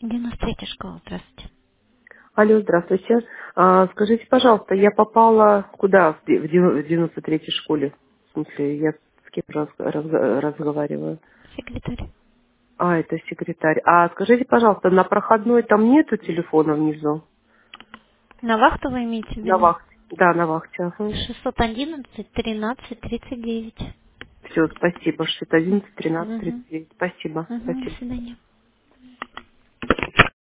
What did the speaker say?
93-я школа, здравствуйте. Алло, здравствуйте. Скажите, пожалуйста, я попала куда в 93-й школе? В смысле, я с кем разговариваю? Секретарь. Это секретарь. Скажите, пожалуйста, на проходной там нету телефона внизу? На вахту вы имеете в На виду? вахте. Да, на вахте. Ага. 611 13 39. Все, спасибо. 611 13 Угу. 39. Спасибо. Угу, до Спасибо. свидания.